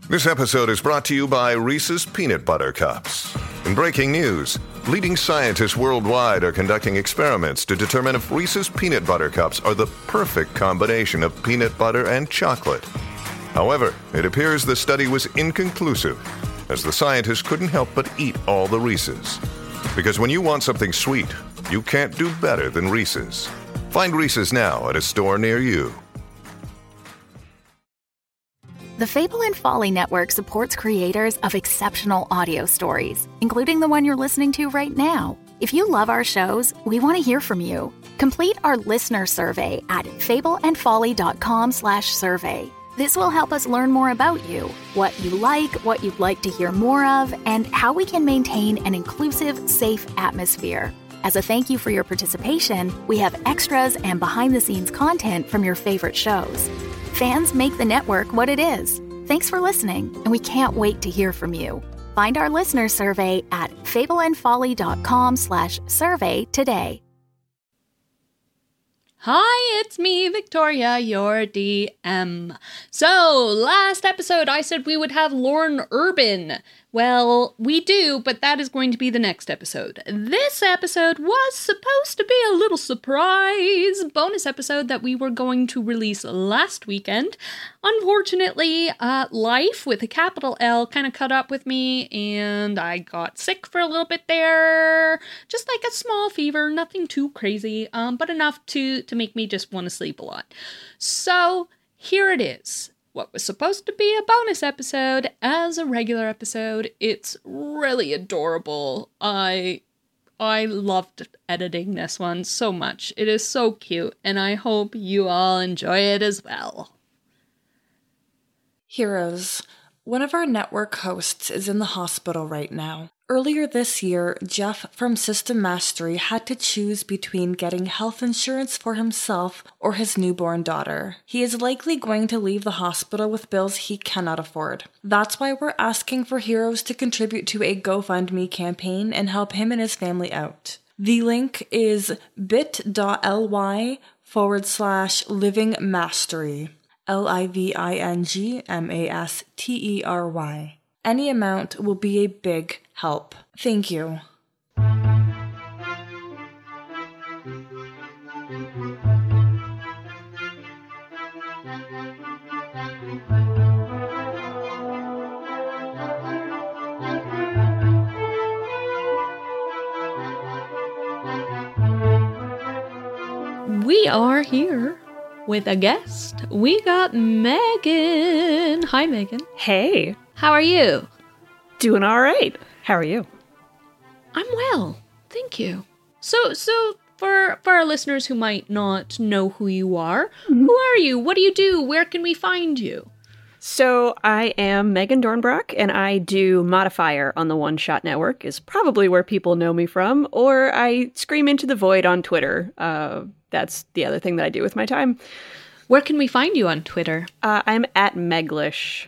This episode is brought to you by Reese's Peanut Butter Cups. In breaking news, leading scientists worldwide are conducting experiments to determine if Reese's Peanut Butter Cups are the perfect combination of peanut butter and chocolate. However, it appears the study was inconclusive, as the scientists couldn't help but eat all the Reese's. Because when you want something sweet, you can't do better than Reese's. Find Reese's now at a store near you. The Fable and Folly Network supports creators of exceptional audio stories, including the one you're listening to right now. If you love our shows, we want to hear from you. Complete our listener survey at fableandfolly.com/survey. This will help us learn more about you, what you like, what you'd like to hear more of, and how we can maintain an inclusive, safe atmosphere. As a thank you for your participation, we have extras and behind-the-scenes content from your favorite shows. Fans make the network what it is. Thanks for listening, and we can't wait to hear from you. Find our listener survey at fableandfolly.com/survey today. Hi, it's me, Victoria, your DM. So, last episode I said we would have Lorne Urban. Well, we do, but that is going to be the next episode. This episode was supposed to be a little surprise bonus episode that we were going to release last weekend. Unfortunately, life with a capital L kind of caught up with me, and I got sick for a little bit there. Just like a small fever, nothing too crazy, but enough to make me just want to sleep a lot. So, here it is. What was supposed to be a bonus episode as a regular episode. It's really adorable. I loved editing this one so much. It is so cute, and I hope you all enjoy it as well. Heroes. One of our network hosts is in the hospital right now. Earlier this year, Jeff from System Mastery had to choose between getting health insurance for himself or his newborn daughter. He is likely going to leave the hospital with bills he cannot afford. That's why we're asking for heroes to contribute to a GoFundMe campaign and help him and his family out. The link is bit.ly/livingmastery. LIVINGMASTERY. Any amount will be a big help. Thank you. We are here with a guest. We got Megan. Hi, Megan. Hey. How are you? Doing all right. How are you? I'm well, thank you. So for our listeners who might not know who you are, who are you? What do you do? Where can we find you? So I am Megan Dornbrock, and I do Modifier on the One Shot Network, is probably where people know me from, or I scream into the void on Twitter. That's the other thing that I do with my time. Where can we find you on Twitter? I'm at Meglish.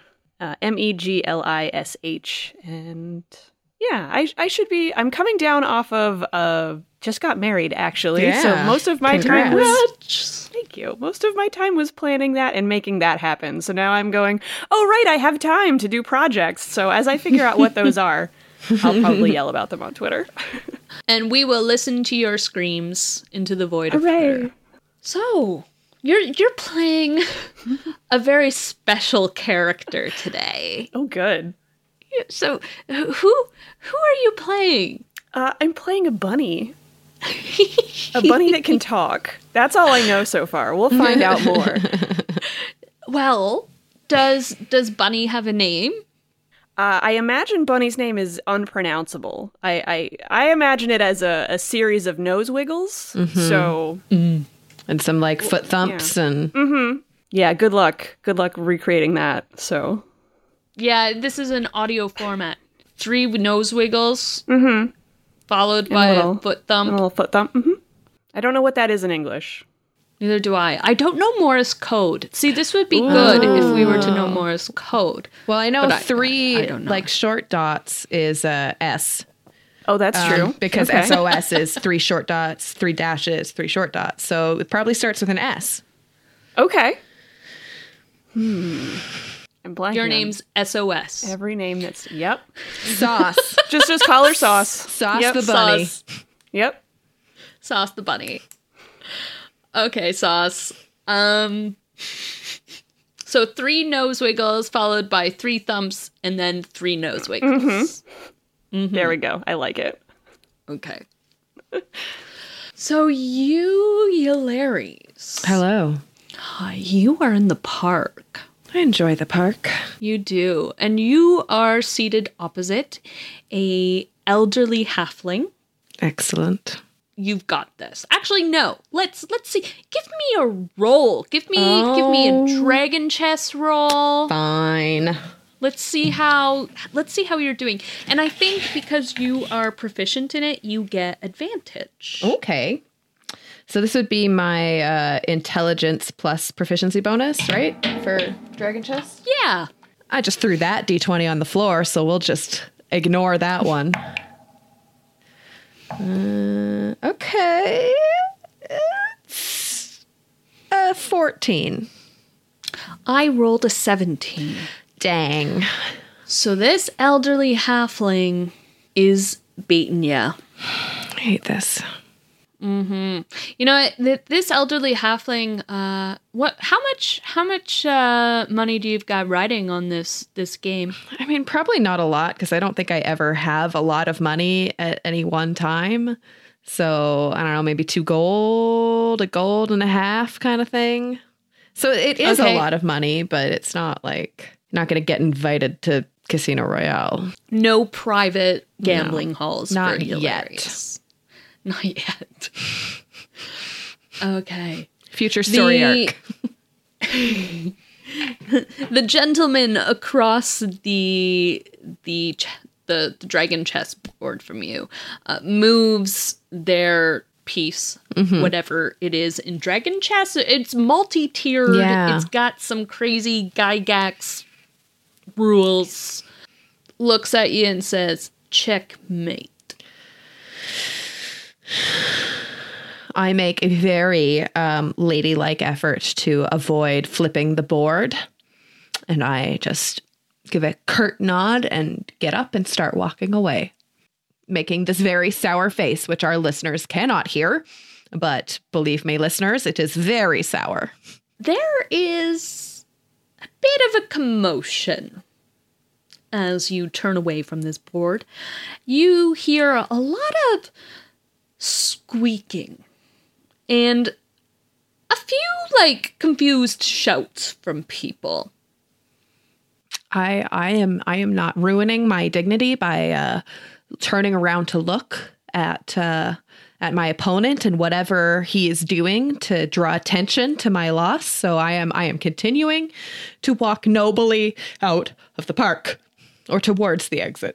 Meglish, and yeah, I should be. I'm coming down off of just got married actually, yeah. So most of my time was thank you. Most of my time was planning that and making that happen. So now I'm going, oh right, I have time to do projects. So as I figure out what those are, I'll probably yell about them on Twitter. And we will listen to your screams into the void of Hooray. Twitter. So. You're playing a very special character today. Oh, good. So, who are you playing? I'm playing a bunny. A bunny that can talk. That's all I know so far. We'll find out more. Well, does Bunny have a name? I imagine Bunny's name is unpronounceable. I imagine it as a series of nose wiggles. Mm-hmm. So... And some like foot thumps and... Mm-hmm. Yeah, good luck. Good luck recreating that, so... Yeah, this is an audio format. 3 nose wiggles, followed and by a foot thump. A little foot thump, I don't know what that is in English. Neither do I. I don't know Morse code. See, this would be good if we were to know Morse code. Well, I know but 3 I don't know. like short dots is S. Oh, that's true. Because SOS is 3 short dots, 3 dashes, 3 short dots. So it probably starts with an S. Okay. I'm blanking. Your on name's SOS. every name that's Sauce. just call her Sauce. Sauce Yep. the bunny. Sauce. Yep. Sauce the bunny. Okay, Sauce. So 3 nose wiggles followed by 3 thumps and then 3 nose wiggles. There we go. I like it. Okay. So you, Ylares. Hello. You are in the park. I enjoy the park. You do. And you are seated opposite a elderly halfling. Excellent. You've got this. Actually, no. Let's see. Give me a roll. Give me a dragon chess roll. Fine. Let's see how you're doing. And I think because you are proficient in it, you get advantage. Okay. So this would be my intelligence plus proficiency bonus, right? For dragon chess? Yeah. I just threw that d20 on the floor, so we'll just ignore that one. Okay. It's 14. I rolled a 17. Dang. So this elderly halfling is beating ya. I hate this. You know, this elderly halfling, how much money do you've got riding on this game? I mean, probably not a lot, because I don't think I ever have a lot of money at any one time. So, I don't know, maybe 2 gold, a gold and a half kind of thing. So it is a lot of money, but it's not like, not going to get invited to Casino Royale. No private gambling halls not for yet. Hilarious. Not yet. Okay. Future story arc. The gentleman across the dragon chessboard from you moves their piece, whatever it is in dragon chess. It's multi-tiered. Yeah. It's got some crazy Gygax rules. Looks at you and says, "Checkmate." I make a very ladylike effort to avoid flipping the board. And I just give a curt nod and get up and start walking away, making this very sour face, which our listeners cannot hear. But believe me, listeners, it is very sour. There is a bit of a commotion as you turn away from this board. You hear a lot of squeaking and a few confused shouts from people. I am not ruining my dignity by turning around to look at my opponent and whatever he is doing to draw attention to my loss. So I am continuing to walk nobly out of the park or towards the exit.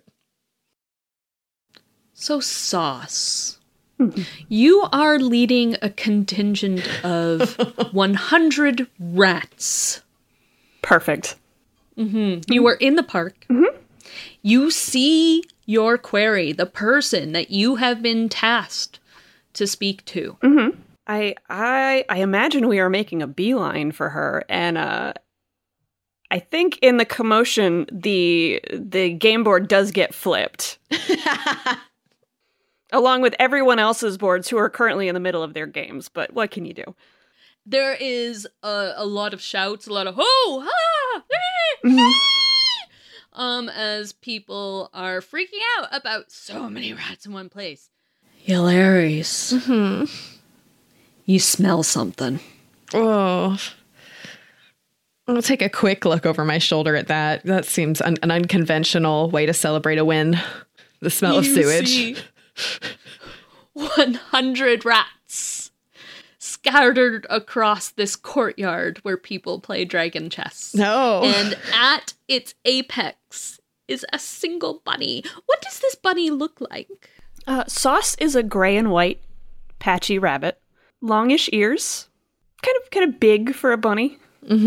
So, Sauce, you are leading a contingent of 100 rats. Perfect. You are in the park. You see your query, the person that you have been tasked to speak to. I imagine we are making a beeline for her, and I think in the commotion, the game board does get flipped. Along with everyone else's boards who are currently in the middle of their games, but what can you do? There is a lot of shouts, a lot of "ho, ha!" As people are freaking out about so many rats in one place. Hilarious. You smell something. Oh, I'll take a quick look over my shoulder at that. That seems an unconventional way to celebrate a win. The smell of sewage. See 100 rats scattered across this courtyard where people play dragon chess. No. And at its apex is a single bunny. What does this bunny look like? Sauce is a gray and white patchy rabbit. Longish ears. Kind of big for a bunny.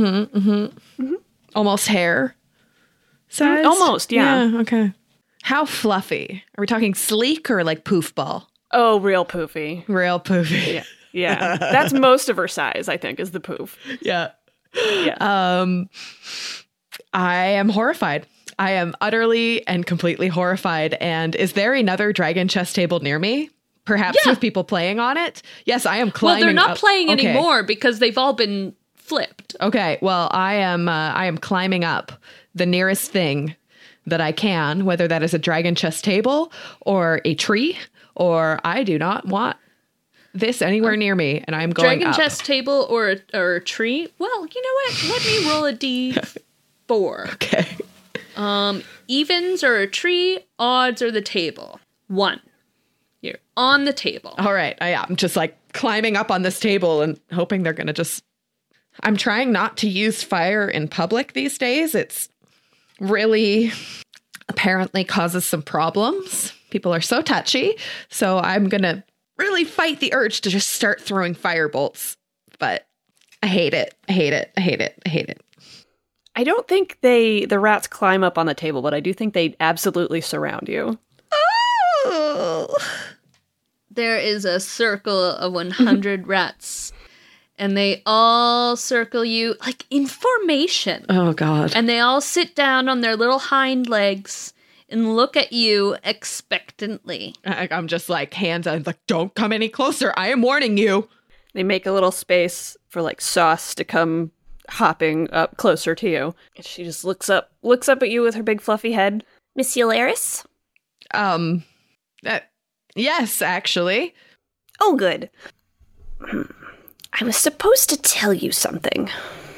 Almost hair size? Almost, yeah. Okay. How fluffy? Are we talking sleek or like poof ball? Oh, real poofy. Real poofy. Yeah. That's most of her size, I think, is the poof. Yeah. Yeah. I am horrified. I am utterly and completely horrified. And is there another dragon chess table near me? Perhaps with people playing on it? Yes, I am climbing. Well, they're not up. playing Okay. anymore because they've all been flipped. Okay, well, I am climbing up the nearest thing that I can, whether that is a dragon chess table or a tree, or I do not want this anywhere near me, and I'm going Dragon up. chess table or a tree? Well, you know what? Let me roll a d4. Okay. Evens are a tree, odds are the table. 1. You're on the table. All right, I'm just like climbing up on this table and hoping they're going to just... I'm trying not to use fire in public these days. It's really apparently causes some problems. People are so touchy. So I'm going to really fight the urge to just start throwing fire bolts. But I hate it. I hate it. I hate it. I hate it. I don't think the rats climb up on the table, but I do think they absolutely surround you. Oh. There is a circle of 100 rats, and they all circle you like in formation. Oh, God. And they all sit down on their little hind legs and look at you expectantly. I'm just like, hands on, like, don't come any closer. I am warning you. They make a little space for like Sauce to come hopping up closer to you. And she just looks up at you with her big fluffy head. Miss Eularis? Yes, actually. Oh, good. I was supposed to tell you something.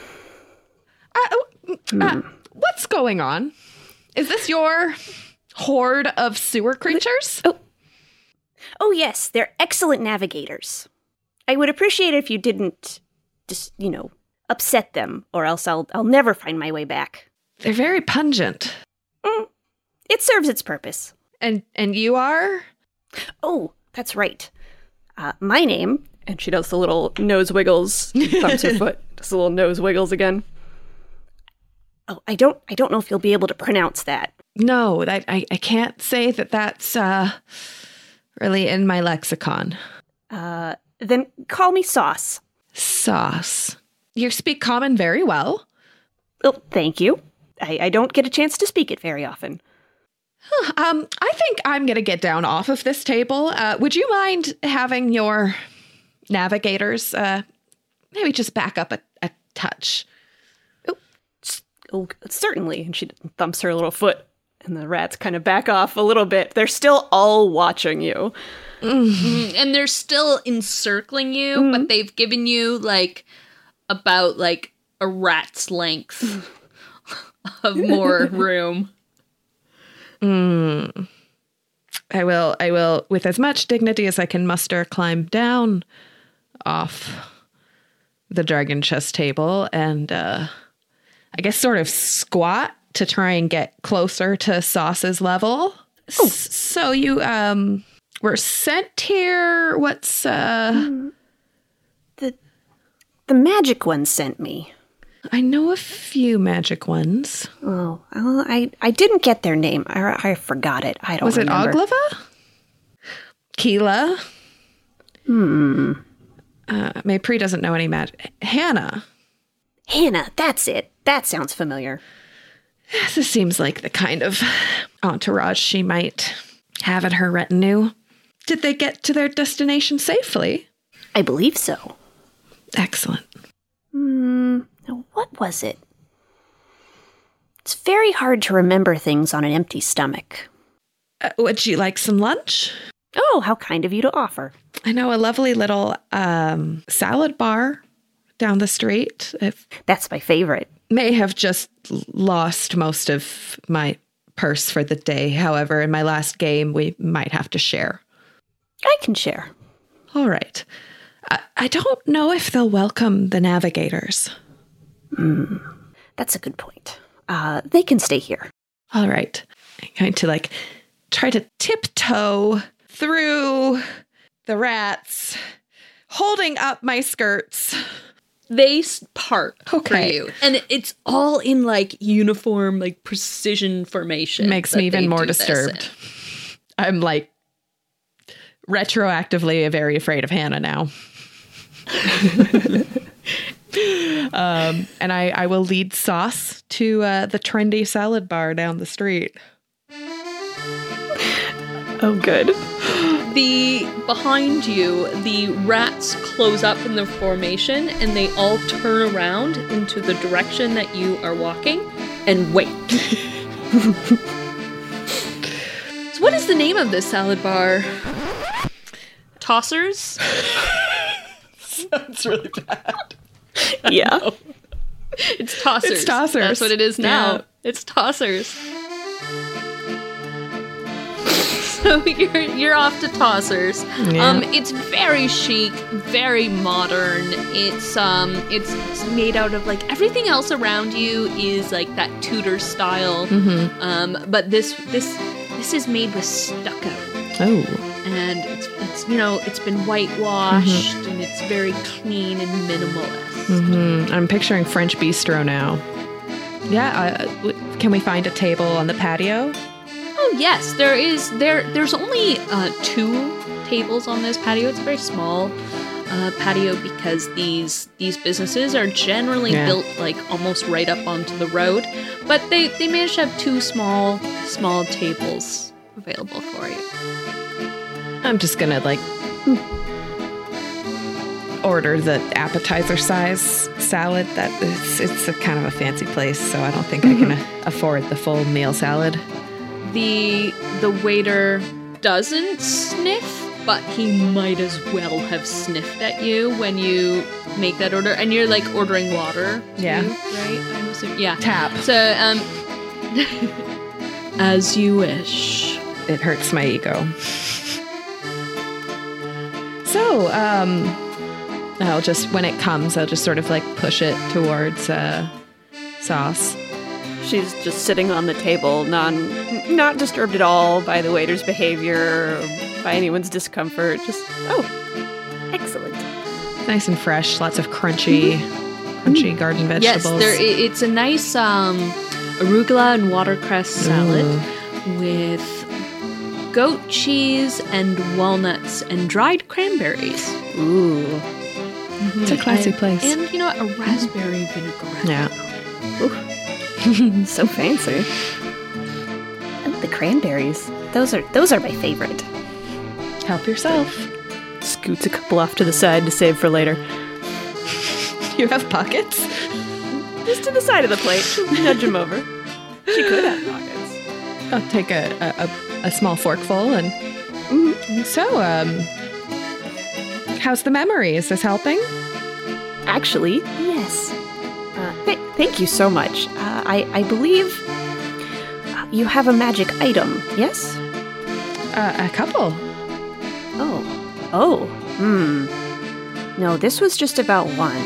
What's going on? Is this your horde of sewer creatures? Oh, yes, they're excellent navigators. I would appreciate it if you didn't just, upset them, or else I'll never find my way back. They're very pungent. It serves its purpose. And you are? Oh, that's right. My name... And she does the little nose wiggles, thumps her foot, does the little nose wiggles again. Oh, I don't know if you'll be able to pronounce that. No, I can't say that that's really in my lexicon. Then call me Sauce. Sauce. You speak common very well. Oh, thank you. I don't get a chance to speak it very often. I think I'm going to get down off of this table. Would you mind having your navigators maybe just back up a touch? Oh, certainly. And she thumps her little foot, and the rats kind of back off a little bit. They're still all watching you. And they're still encircling you, but they've given you about a rat's length of more room. I will, with as much dignity as I can muster, climb down off the dragon chess table and I guess sort of squat to try and get closer to Sauce's level. Oh. So you were sent here. What's The magic one sent me. I know a few magic ones. Oh, well, I didn't get their name. I forgot it. I don't Was remember. it Oglava? Keela? Maypri doesn't know any magic. Hannah. Hannah, that's it. That sounds familiar. This seems like the kind of entourage she might have in her retinue. Did they get to their destination safely? I believe so. Excellent. Now, what was it? It's very hard to remember things on an empty stomach. Would you like some lunch? Oh, how kind of you to offer. I know a lovely little salad bar down the street. That's my favorite. May have just lost most of my purse for the day. However, in my last game, we might have to share. I can share. All right. I don't know if they'll welcome the navigators. That's a good point. They can stay here. All right. I'm going to try to tiptoe through the rats, holding up my skirts. They part for Okay. you. And it's all in uniform, precision formation. Makes that me even they more do this disturbed. in. I'm retroactively very afraid of Hannah now. And I will lead Sauce to the trendy salad bar down the street. Oh, good. Behind you, the rats close up in the formation and they all turn around into the direction that you are walking and wait. So what is the name of this salad bar? Tossers? Sounds really bad. Yeah. It's Tossers. It's Tossers. That's what it is now. Yeah. It's Tossers. So you're off to Tossers. Yeah. It's very chic, very modern. It's made out of like everything else around you is like that Tudor style. Mm-hmm. But this is made with stucco. Oh. And it's been whitewashed and it's very clean and minimalist. Mm-hmm. I'm picturing French bistro now. Yeah. Can we find a table on the patio? Oh yes, there's only 2 tables on this patio. It's a very small patio because these businesses are generally built like almost right up onto the road. But they managed to have 2 small tables available for you. I'm just gonna order the appetizer size salad. It's a kind of a fancy place, so I don't think I can afford the full meal salad. The waiter doesn't sniff, but he might as well have sniffed at you when you make that order. And you're like ordering water, too, Yeah. right? I'm assuming, yeah. Tap. So, as you wish. It hurts my ego. So, I'll just, when it comes, I'll just sort of like push it towards Sauce. She's just sitting on the table, not disturbed at all by the waiter's behavior, or by anyone's discomfort. Just, Excellent. Nice and fresh, lots of crunchy garden vegetables. Yes, it's a nice arugula and watercress salad with goat cheese and walnuts and dried cranberries. ooh. It's a classy place. And a raspberry vinaigrette. Yeah. So fancy. Oh, the cranberries. Those are my favorite. Help yourself. Scoots a couple off to the side to save for later. You have pockets? Just to the side of the plate. She'll nudge him over. She could have pockets. I'll take a small forkful and... So, how's the memory? Is this helping? Actually, yes. Thank you so much. I believe you have a magic item, yes? A couple. No, this was just about one.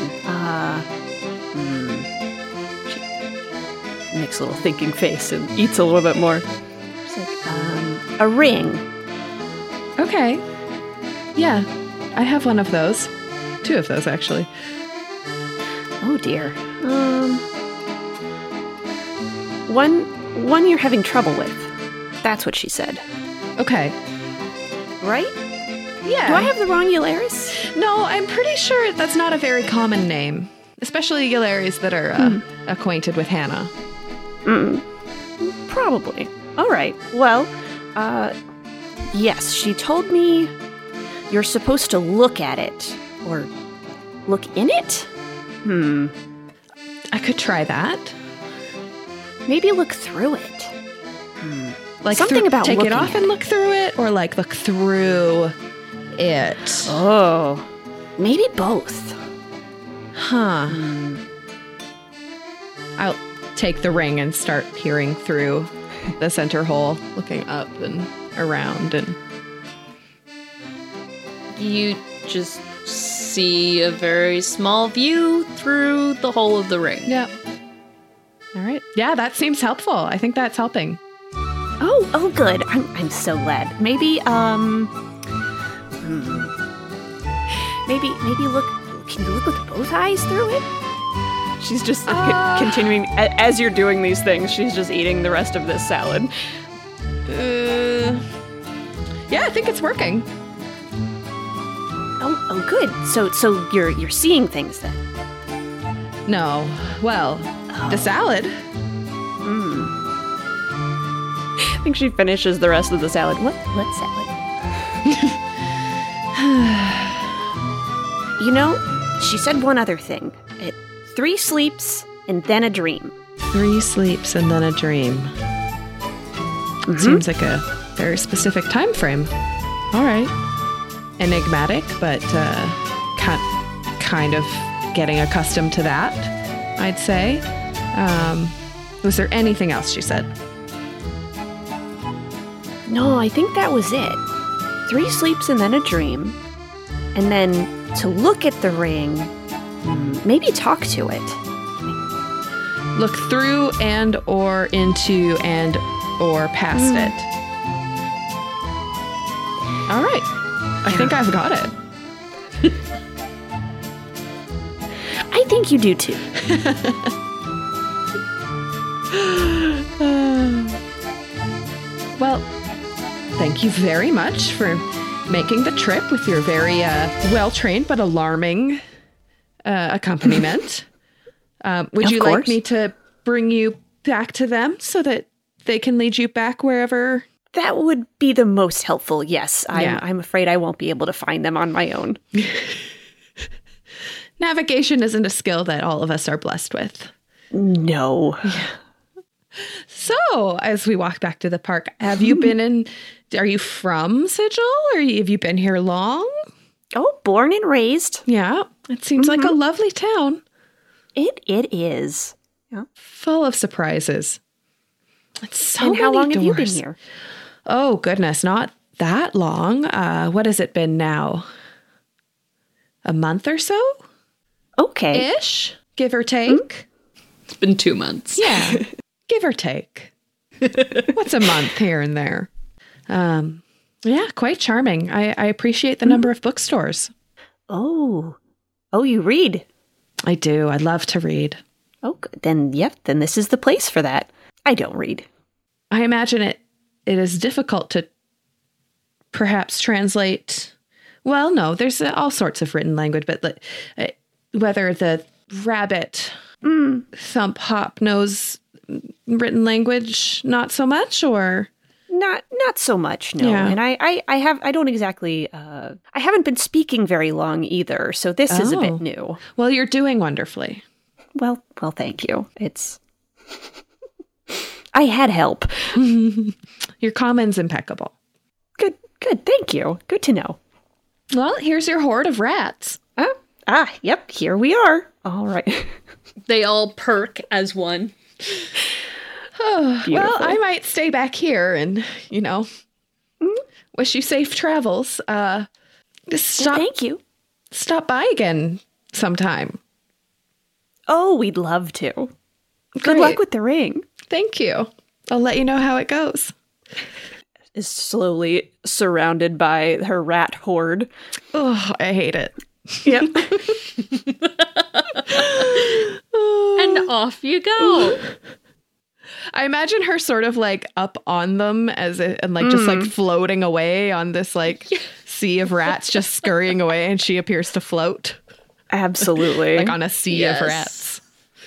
She makes a little thinking face and eats a little bit more. It's like, a ring. Okay. Yeah, I have one of those. 2 of those, actually. Oh dear. One you're having trouble with. That's what she said. Okay. Right? Yeah. Do I have the wrong Eularis? No, I'm pretty sure that's not a very common name. Especially Eularis that are acquainted with Hannah. Probably. All right. Well, yes, she told me you're supposed to look at it. Or look in it? I could try that. Maybe look through it. Like Something about take it looking off at and look through it, or like look through it. Oh. Maybe both. Huh. I'll take the ring and start peering through the center hole, looking up and around, and You just see a very small view through the hole of the ring. yeah. All right. Yeah, that seems helpful. I think that's helping. Oh, good. I'm so glad. Maybe look. Can you look with both eyes through it? She's just continuing, as you're doing these things, she's just eating the rest of this salad. Yeah, I think it's working. Oh, good. So you're seeing things then. No. Well, the salad. I think she finishes the rest of the salad. What salad? You know, she said one other thing. 3 sleeps and then a dream. 3 sleeps and then a dream. Seems like a very specific time frame. All right. Enigmatic, but kind of getting accustomed to that, I'd say. Was there anything else she said? No, I think that was it. 3 sleeps and then a dream. And then to look at the ring, maybe talk to it. Look through and or into and or past it. All right. I think I've got it. I think you do too. Well, thank you very much for making the trip with your very well-trained but alarming accompaniment. Would you like me to bring you back to them so that they can lead you back wherever? That would be the most helpful, yes. I'm afraid I won't be able to find them on my own. Navigation isn't a skill that all of us are blessed with. No. So, as we walk back to the park, have you been in... Are you from Sigil? Or have you been here long? Oh, born and raised. Yeah. It seems like a lovely town. It is. Yeah. Full of surprises. It's so And how many long have you been doors. here? Oh, goodness. Not that long. What has it been now? A month or so? Okay. Ish? Give or take? It's been 2 months. Yeah. Give or take. What's a month here and there? Yeah, quite charming. I appreciate the number of bookstores. Oh, you read? I do. I love to read. Oh, then this is the place for that. I don't read. I imagine it is difficult to perhaps translate. Well, no, there's all sorts of written language, but whether the rabbit thump hop knows written language, not so much, or not so much, no. Yeah. And I haven't been speaking very long either, so this is a bit new. Well, you're doing wonderfully. Well, thank you. I had help. Your common's impeccable. Good, thank you. Good to know. Well, here's your horde of rats. Yep, here we are. All right. They all perk as one. Well, I might stay back here and, wish you safe travels. Thank you. Stop by again sometime. Oh, we'd love to. Good Great. luck with the ring. Thank you. I'll let you know how it goes. Is slowly surrounded by her rat horde. Oh, I hate it. Yep. And off you go. I imagine her sort of like up on them just floating away on this sea of rats, just scurrying away, and she appears to float Absolutely. like on a sea of rats.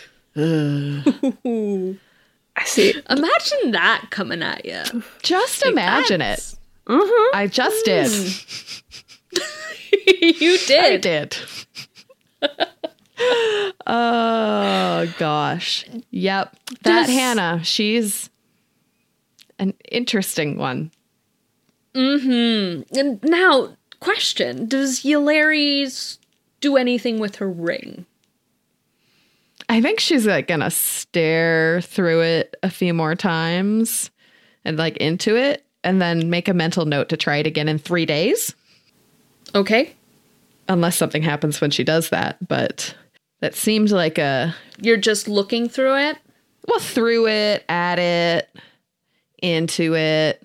I see. Imagine that coming at you. Just imagine it. I just did. You did. I did. Oh, gosh. Yep. That Hannah, she's an interesting one. Mm-hmm. And now, question. Does Yulari's do anything with her ring? I think she's gonna stare through it a few more times and into it, and then make a mental note to try it again in 3 days. Okay. Unless something happens when she does that, but that seemed like You're just looking through it? well, through it, at it, into it,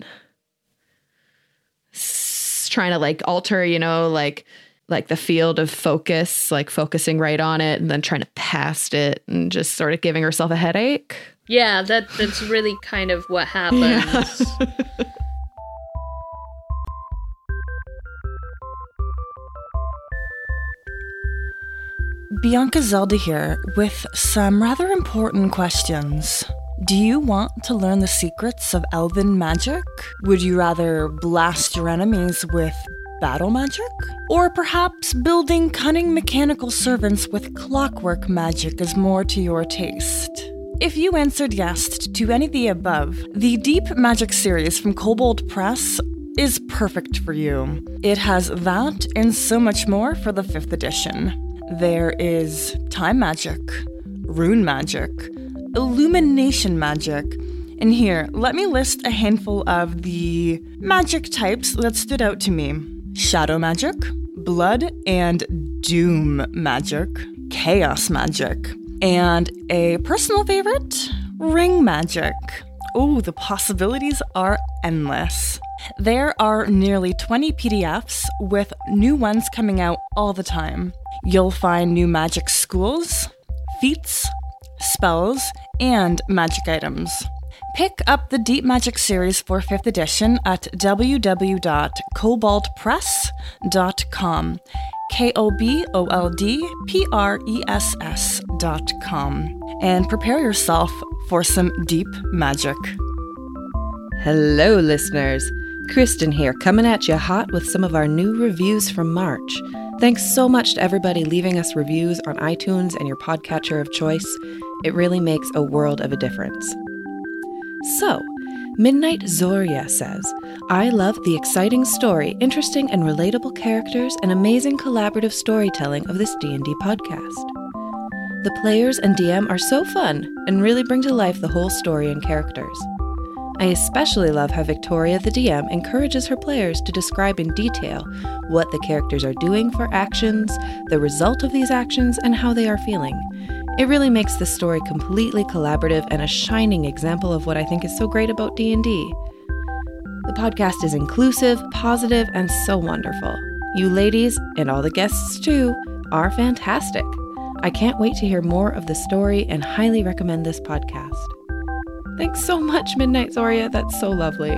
trying to alter, like the field of focus, focusing right on it and then trying to past it and just sort of giving herself a headache. Yeah, that's really kind of what happens. Bianca Zelda here with some rather important questions. Do you want to learn the secrets of elven magic? Would you rather blast your enemies with battle magic? Or perhaps building cunning mechanical servants with clockwork magic is more to your taste? If you answered yes to any of the above, the Deep Magic series from Kobold Press is perfect for you. It has that and so much more for the 5th edition. There is time magic, rune magic, illumination magic, and here, let me list a handful of the magic types that stood out to me. Shadow magic, blood and doom magic, chaos magic, and a personal favorite, ring magic. Oh, the possibilities are endless. There are nearly 20 PDFs with new ones coming out all the time. You'll find new magic schools, feats, spells, and magic items. Pick up the Deep Magic series for 5th edition at www.koboldpress.com. KOBOLDPRESS.com. And prepare yourself for some deep magic. Hello, listeners. Kristen here, coming at you hot with some of our new reviews from March. Thanks so much to everybody leaving us reviews on iTunes and your podcatcher of choice. It really makes a world of a difference. So, Midnight Zoria says, I love the exciting story, interesting and relatable characters, and amazing collaborative storytelling of this D&D podcast. The players and DM are so fun and really bring to life the whole story and characters. I especially love how Victoria, the DM, encourages her players to describe in detail what the characters are doing for actions, the result of these actions, and how they are feeling. It really makes the story completely collaborative and a shining example of what I think is so great about D&D. The podcast is inclusive, positive, and so wonderful. You ladies, and all the guests too, are fantastic. I can't wait to hear more of the story and highly recommend this podcast. Thanks so much, Midnight Zoria. That's so lovely.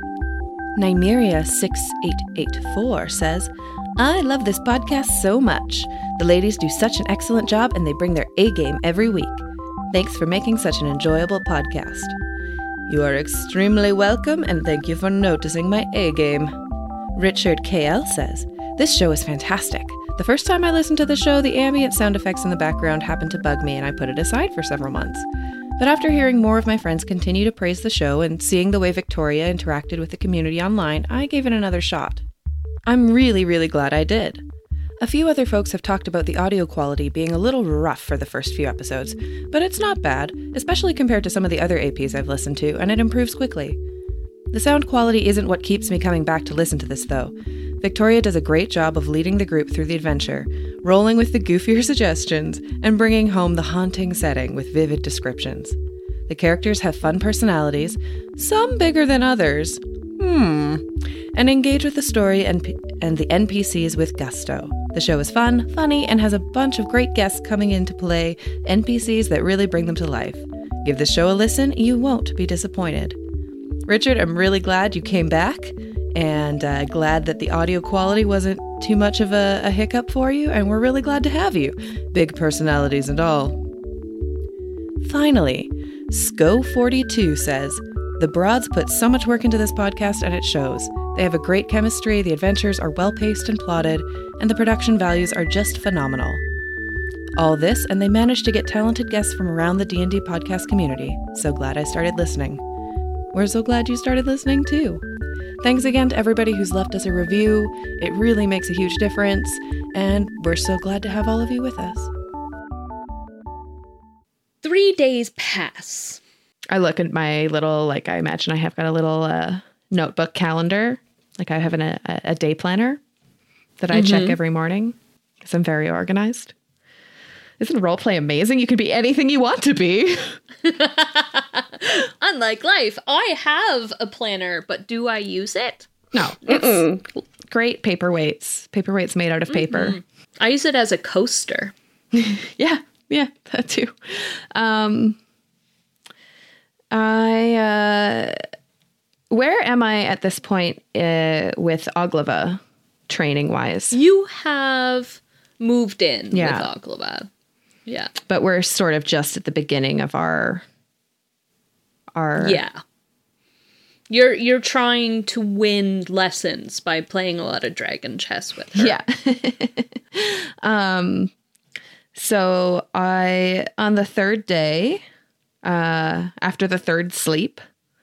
Nymeria6884 says, I love this podcast so much. The ladies do such an excellent job and they bring their A-game every week. Thanks for making such an enjoyable podcast. You are extremely welcome and thank you for noticing my A-game. Richard KL says, this show is fantastic. The first time I listened to the show, the ambient sound effects in the background happened to bug me and I put it aside for several months. But after hearing more of my friends continue to praise the show and seeing the way Victoria interacted with the community online, I gave it another shot. I'm really, really glad I did. A few other folks have talked about the audio quality being a little rough for the first few episodes, but it's not bad, especially compared to some of the other APs I've listened to, and it improves quickly. The sound quality isn't what keeps me coming back to listen to this, though. Victoria does a great job of leading the group through the adventure, rolling with the goofier suggestions, and bringing home the haunting setting with vivid descriptions. The characters have fun personalities, some bigger than others, and engage with the story and the NPCs with gusto. The show is fun, funny, and has a bunch of great guests coming in to play NPCs that really bring them to life. Give the show a listen, you won't be disappointed. Richard, I'm really glad you came back, and glad that the audio quality wasn't too much of a hiccup for you, and we're really glad to have you, big personalities and all. Finally, Sco42 says, the broads put so much work into this podcast and it shows. They have a great chemistry, the adventures are well-paced and plotted, and the production values are just phenomenal. All this, and they managed to get talented guests from around the D&D podcast community. So glad I started listening. We're so glad you started listening too. Thanks again to everybody who's left us a review. It really makes a huge difference, and we're so glad to have all of you with us. 3 days pass. I look at my little, I imagine I have got a little notebook calendar. I have a day planner that I check every morning because I'm very organized. Isn't roleplay amazing? You can be anything you want to be. Unlike life, I have a planner, but do I use it? No. It's great paperweights. Paperweights made out of paper. I use it as a coaster. Yeah, that too. Where am I at this point with Oglava, training-wise? You have moved in with Oglava. Yeah. But we're sort of just at the beginning of our Yeah. You're trying to win lessons by playing a lot of dragon chess with her. Yeah. So on the third day, after the third sleep,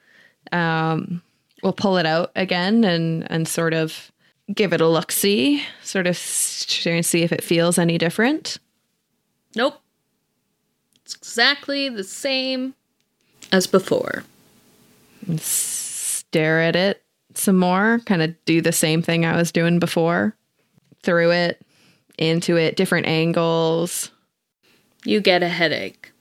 we'll pull it out again and sort of give it a look-see, sort of try and see if it feels any different. Nope. It's exactly the same as before. Stare at it some more, kind of do the same thing I was doing before. Through it, into it, different angles. You get a headache.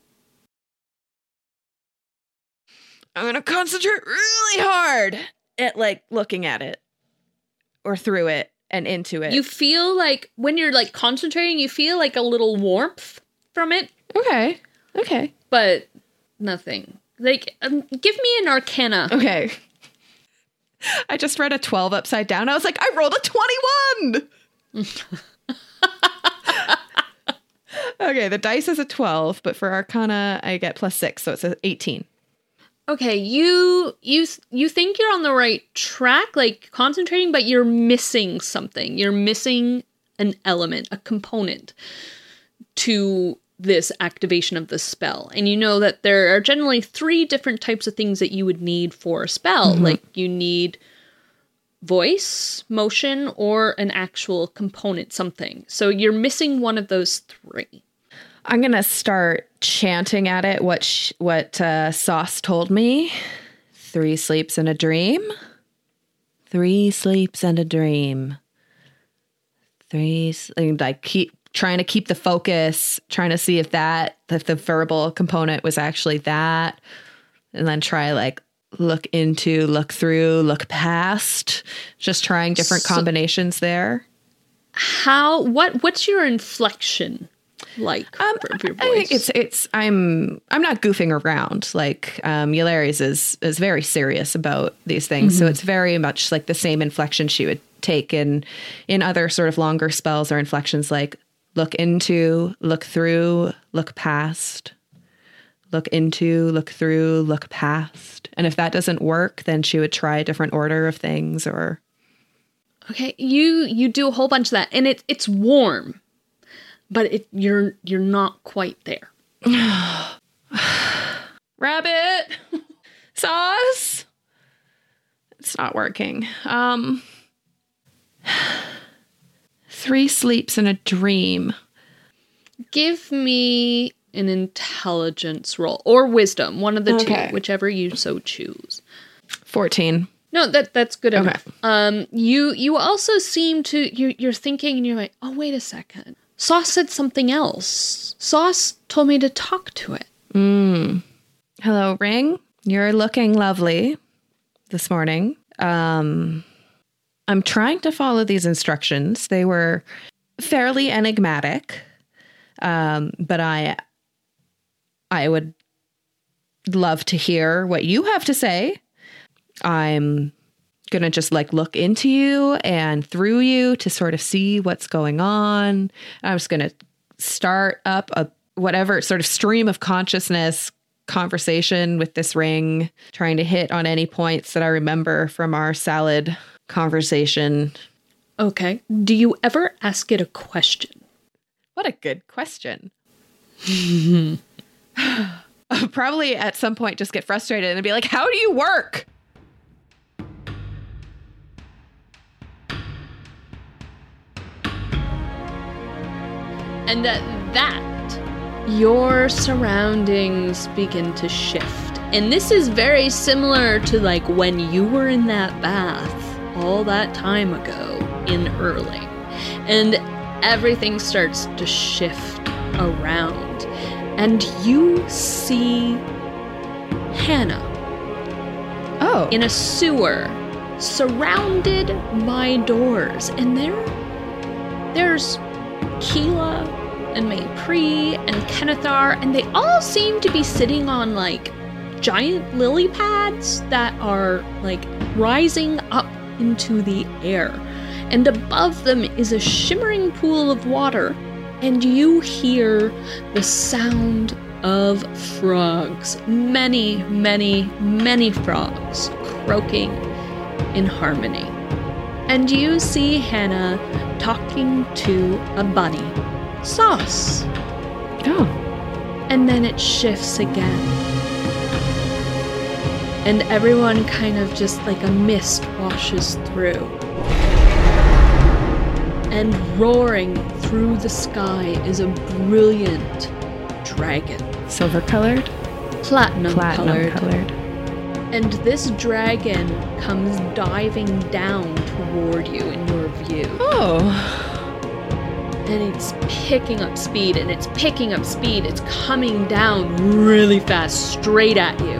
I'm going to concentrate really hard at like looking at it or through it and into it. You feel like when you're like concentrating, you feel like a little warmth from it. Okay. But nothing. Like, give me an arcana. Okay. I just read a 12 upside down. I was like, I rolled a 21. Okay, the dice is a 12, but for arcana, I get +6, so it's an 18. Okay, you think you're on the right track, like concentrating, but you're missing something. You're missing an element, a component to this activation of the spell. And you know that there are generally 3 different types of things that you would need for a spell. Mm-hmm. Like you need voice, motion, or an actual component, something. So you're missing one of those 3. I'm going to start chanting at it what Sauce told me. 3 sleeps and a dream. 3 sleeps and a dream. Like keep trying to keep the focus, trying to see if the verbal component was actually that. And then try like look into, look through, look past. Just trying different combinations there. What's your inflection like for your voice? I think I'm not goofing around. Like Yulari's is very serious about these things. Mm-hmm. So it's very much like the same inflection she would take in other sort of longer spells or inflections, like look into, look through, look past, look into, look through, look past. And if that doesn't work, then she would try a different order of things or. Okay, you do a whole bunch of that, and it's warm, but you're not quite there. Rabbit, Sauce. It's not working. 3 sleeps and a dream. Give me an intelligence roll or wisdom, one of the 2, whichever you so choose. 14. No, that's good enough. Okay. You also seem to you're thinking and you're like, oh, wait a second. Sauce said something else. Sauce told me to talk to it. Hello, Ring. You're looking lovely this morning. I'm trying to follow these instructions. They were fairly enigmatic, but I would love to hear what you have to say. I'm going to just like look into you and through you to sort of see what's going on. I'm just going to start up a whatever sort of stream of consciousness conversation with this ring, trying to hit on any points that I remember from our salad conversation. Okay. Do you ever ask it a question? What a good question. Probably at some point just get frustrated and be like, how do you work? And at that, your surroundings begin to shift. And this is very similar to like when you were in that bath all that time ago in Erling. And everything starts to shift around. And you see Hannah. Oh. In a sewer, surrounded by doors. And there's Keela and Maypri and Kennethar, and they all seem to be sitting on like giant lily pads that are like rising up into the air. And above them is a shimmering pool of water and you hear the sound of frogs. Many, many, many frogs croaking in harmony. And you see Hannah talking to a bunny, Sauce. Oh. And then it shifts again. And everyone kind of just like a mist washes through. And roaring through the sky is a brilliant dragon. Silver colored? Platinum Colored. And this dragon comes diving down toward you in your view. Oh. And it's picking up speed, and it's picking up speed. It's coming down really fast, straight at you.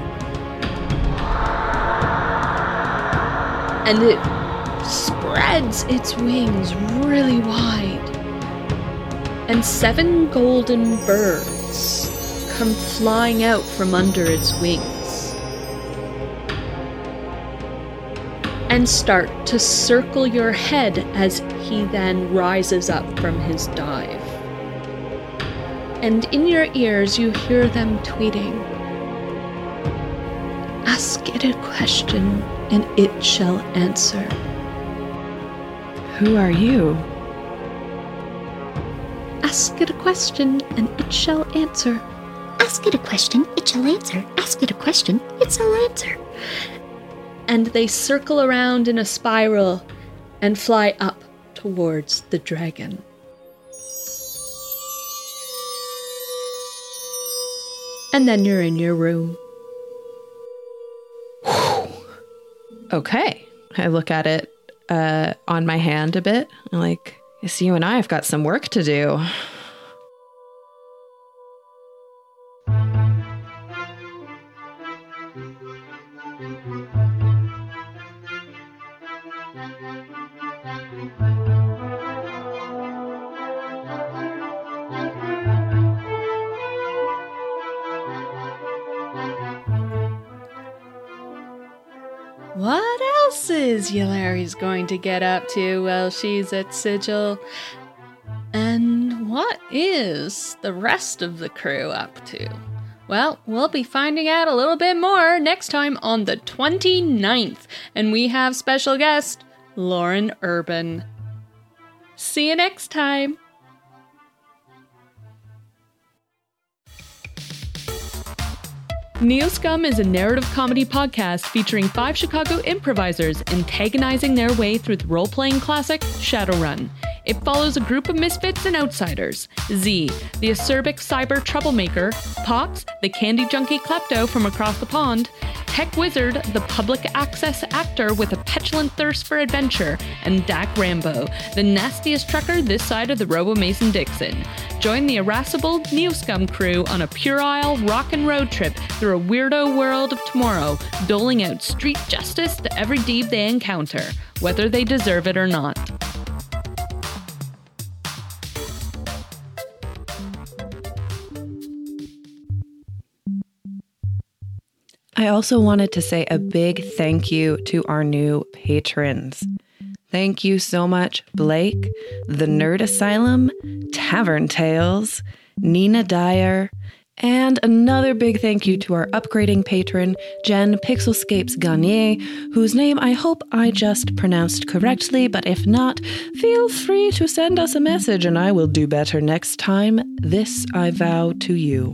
And it spreads its wings really wide. And 7 golden birds come flying out from under its wings and start to circle your head as he then rises up from his dive. And in your ears you hear them tweeting, "Ask it a question and it shall answer." Who are you? Ask it a question and it shall answer. Ask it a question, it shall answer. Ask it a question, it shall answer. And they circle around in a spiral and fly up towards the dragon. And then you're in your room. Okay. I look at it on my hand a bit. I'm like, yes, you and I have got some work to do. What else is Yulari's going to get up to while she's at Sigil? And what is the rest of the crew up to? Well, we'll be finding out a little bit more next time on the 29th. And we have special guest, Lauren Urban. See you next time. Neoscum is a narrative comedy podcast featuring 5 Chicago improvisers antagonizing their way through the role-playing classic Shadowrun. It follows a group of misfits and outsiders: Z, the acerbic cyber troublemaker; Pox, the candy junkie klepto from across the pond; Heck Wizard, the public access actor with a petulant thirst for adventure; and Dak Rambo, the nastiest trucker this side of the Robo-Mason-Dixon. Join the irascible Neoscum crew on a puerile rockin' road trip through a weirdo world of tomorrow, doling out street justice to every deed they encounter, whether they deserve it or not. I also wanted to say a big thank you to our new patrons. Thank you so much, Blake, The Nerd Asylum, Tavern Tales, Nina Dyer, and another big thank you to our upgrading patron, Jen Pixelscapes Garnier, whose name I hope I just pronounced correctly, but if not, feel free to send us a message and I will do better next time. This I vow to you.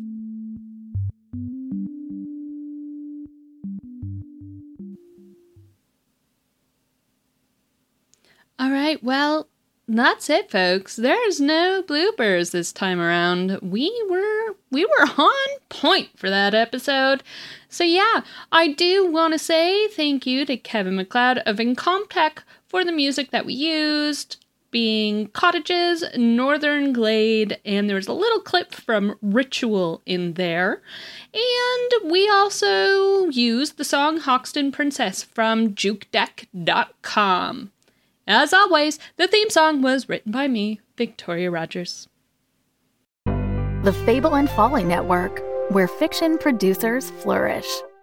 All right, well, that's it, folks. There's no bloopers this time around. We were on point for that episode. So yeah, I do want to say thank you to Kevin MacLeod of Incomptech for the music that we used, being Cottages, Northern Glade, and there's a little clip from Ritual in there. And we also used the song Hoxton Princess from jukedeck.com. As always, the theme song was written by me, Victoria Rogers. The Fable and Folly Network, where fiction producers flourish.